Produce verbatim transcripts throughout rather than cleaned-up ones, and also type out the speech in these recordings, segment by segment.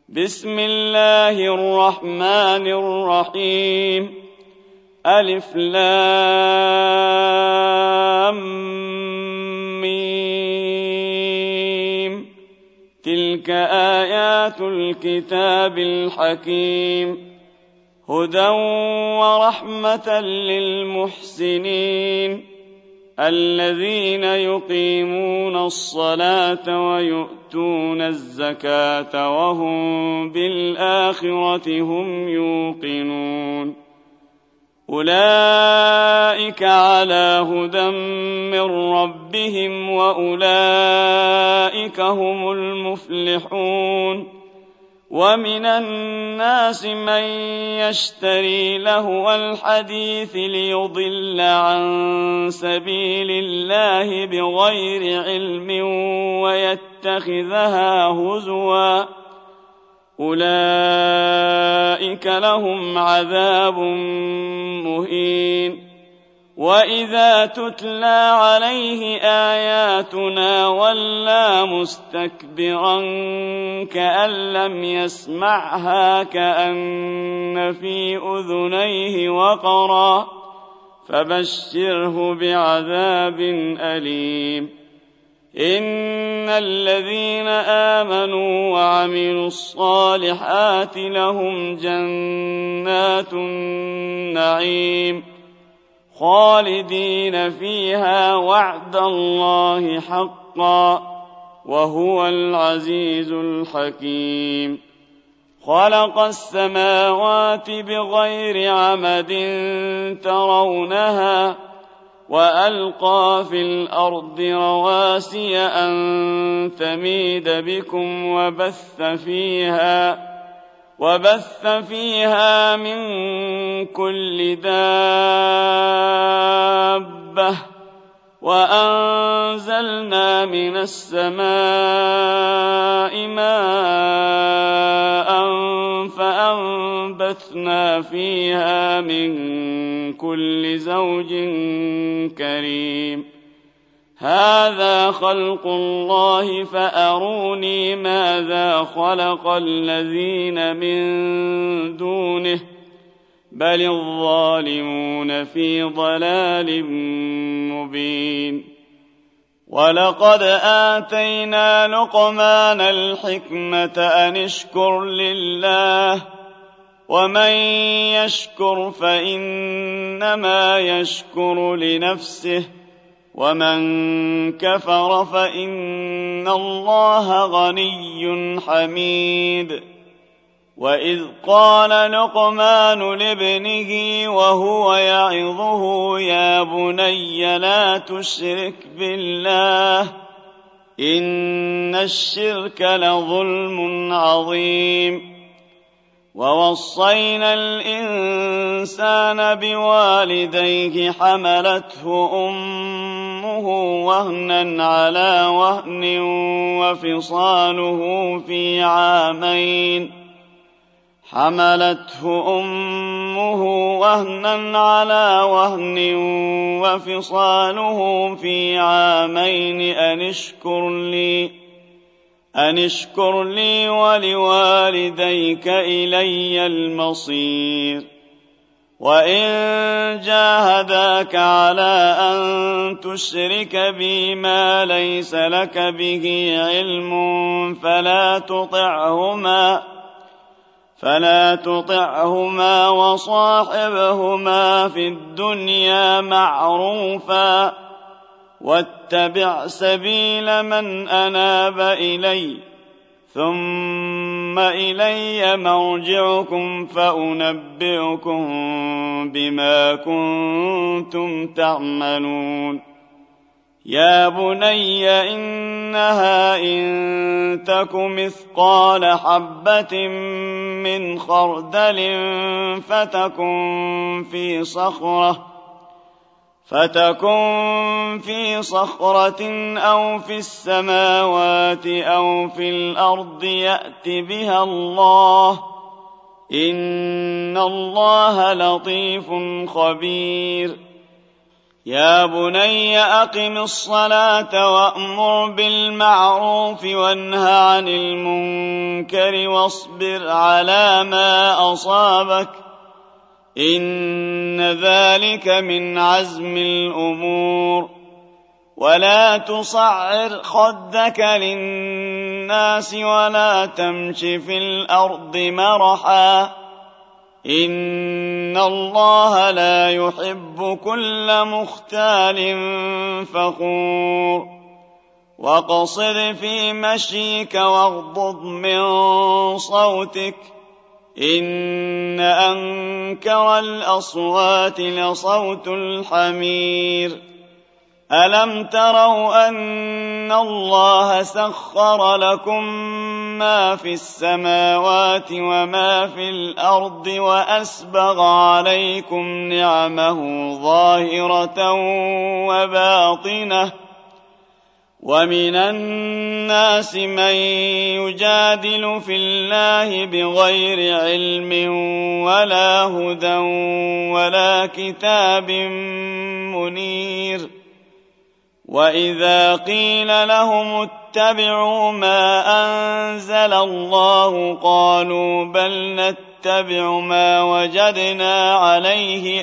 بسم الله الرحمن الرحيم ألف لام ميم تلك آيات الكتاب الحكيم هدى ورحمة للمحسنين الذين يقيمون الصلاة ويؤتون الزكاة وهم بالآخرة هم يوقنون أولئك على هدى من ربهم وأولئك هم المفلحون ومن الناس من يشتري لهو الحديث ليضل عن سبيل الله بغير علم ويتخذها هزوا أولئك لهم عذاب مهين وإذا تتلى عليه آياتنا ولى مستكبرا كأن لم يسمعها كأن في أذنيه وقرا فبشره بعذاب أليم إن الذين آمنوا وعملوا الصالحات لهم جنات النعيم خالدين فيها وعد الله حقا وهو العزيز الحكيم خلق السماوات بغير عمد ترونها وألقى في الأرض رواسي أن تميد بكم وبث فيها وبث فيها من كل دابة وأنزلنا من السماء ماء فأنبتنا فيها من كل زوج كريم هذا خلق الله فأروني ماذا خلق الذين من دونه بل الظالمون في ضلال مبين ولقد آتينا لقمان الحكمة أن اشكر لله ومن يشكر فإنما يشكر لنفسه ومن كفر فإن الله غني حميد وإذ قال لقمان لابنه وهو يعظه يا بني لا تشرك بالله إن الشرك لظلم عظيم ووصينا الإنسان بوالديه حملته أمه وهنا على وهن وفصاله في عامين حملته أمه وهنا على وهن وفصاله في عامين أن اشكر لي أن اشكر لي ولوالديك إلي المصير وإن جاهداك على أن تشرك بي ما ليس لك به علم فلا تطعهما فلا تطعهما وصاحبهما في الدنيا معروفا واتبع سبيل من أناب إلي ثم إلي مرجعكم فأنبئكم بما كنتم تعملون يا بني إنها إن تك مثقال حبة من خردل فتكن في صخرة فتكن في صخرة أو في السماوات أو في الأرض يأت بها الله إن الله لطيف خبير يا بني أقم الصلاة وأمر بالمعروف وانه عن المنكر واصبر على ما أصابك إن ذلك من عزم الأمور ولا تصعر خدك للناس ولا تمش في الأرض مرحا إن الله لا يحب كل مختال فخور وقصد في مشيك واغضض من صوتك إن أنكر الأصوات لصوت الحمير ألم تروا أن الله سخر لكم ما في السماوات وما في الأرض وأسبغ عليكم نعمه ظاهرة وباطنة ومن الناس من يجادل في الله بغير علم ولا هدى ولا كتاب منير وإذا قيل لهم اتبعوا ما أنزل الله قالوا بل نتبع ما وجدنا عليه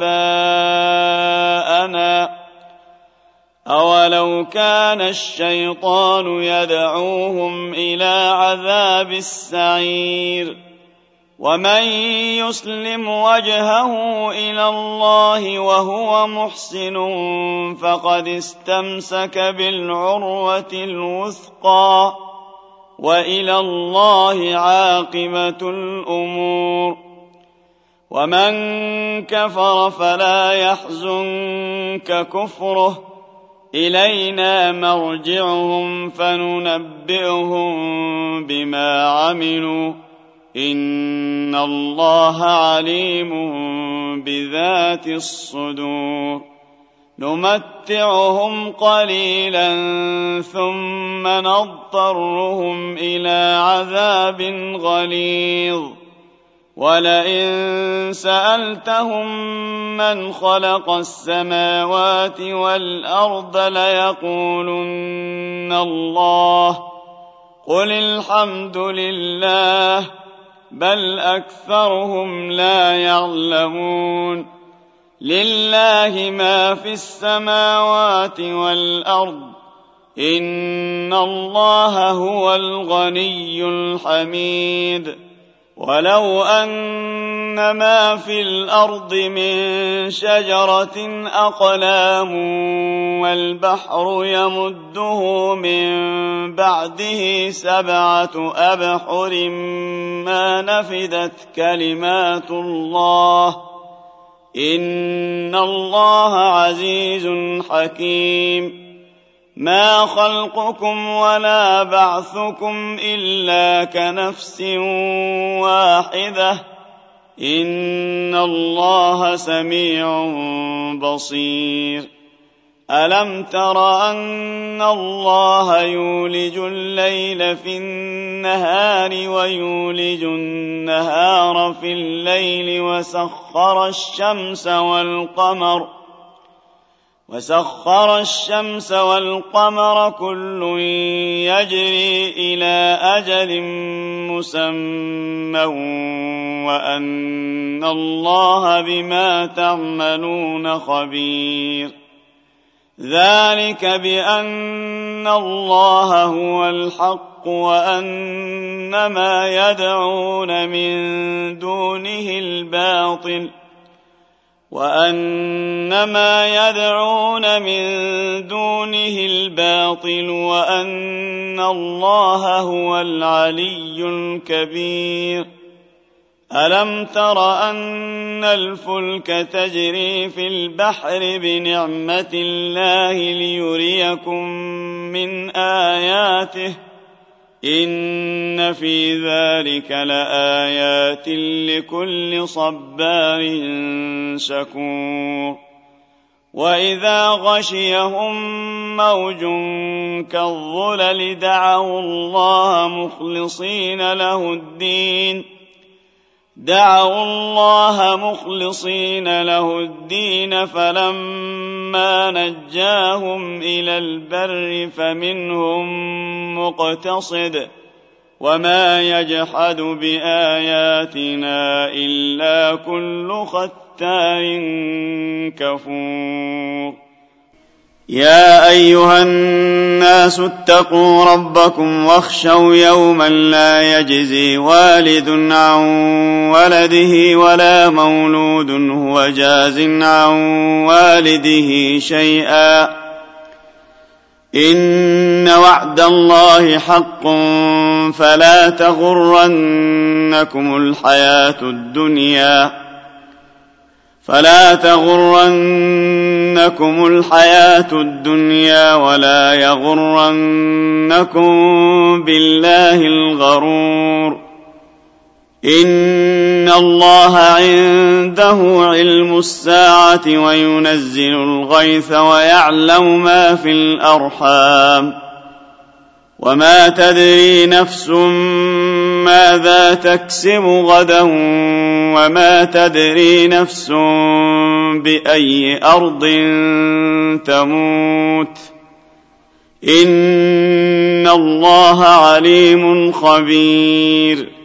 آباءنا أولو كان الشيطان يدعوهم إلى عذاب السعير ومن يسلم وجهه إلى الله وهو محسن فقد استمسك بالعروة الوثقى وإلى الله عاقبة الأمور ومن كفر فلا يحزنك كفره إلينا مرجعهم فننبئهم بما عملوا إن الله عليم بذات الصدور نمتعهم قليلا ثم نضطرهم إلى عذاب غليظ ولئن سألتهم من خلق السماوات والأرض ليقولن الله قل الحمد لله بل أكثرهم لا يعلمون لله ما في السماوات والأرض إن الله هو الغني الحميد ولو أن ما في الأرض من شجرة أقلام والبحر يمده من بعده سبعة أبحر ما نفدت كلمات الله إن الله عزيز حكيم ما خلقكم ولا بعثكم إلا كنفس واحدة إن الله سميع بصير ألم تر أن الله يولج الليل في النهار ويولج النهار في الليل وسخر الشمس والقمر وسخر الشمس والقمر كل يجري إلى أجل مسمى وأن الله بما تعملون خبير ذلك بأن الله هو الحق وأن ما يدعون من دونه الباطل وأن ما يدعون من دونه الباطل وأن الله هو العلي الكبير ألم تر أن الفلك تجري في البحر بنعمة الله ليريكم من آياته إن في ذلك لآيات لكل صبار شكور وإذا غشيهم موج كالظلل دعوا الله مخلصين له الدين دعوا الله مخلصين له الدين فلما نجاهم إلى البر فمنهم مقتصد وما يجحد بآياتنا إلا كل ختار كفور يا أيها الناس اتقوا ربكم واخشوا يوما لا يجزي والد عن ولده ولا مولود هو جاز عن والده شيئا إن وعد الله حق فلا تغرنكم الحياة الدنيا فلا تغرنكم الحياة الدنيا ولا يغرنكم بالله الغرور إن الله عنده علم الساعة وينزل الغيث ويعلم ما في الأرحام وما تدري نفس ماذا تكسب غدا وما تدري نفس بأي أرض تموت إن الله عليم خبير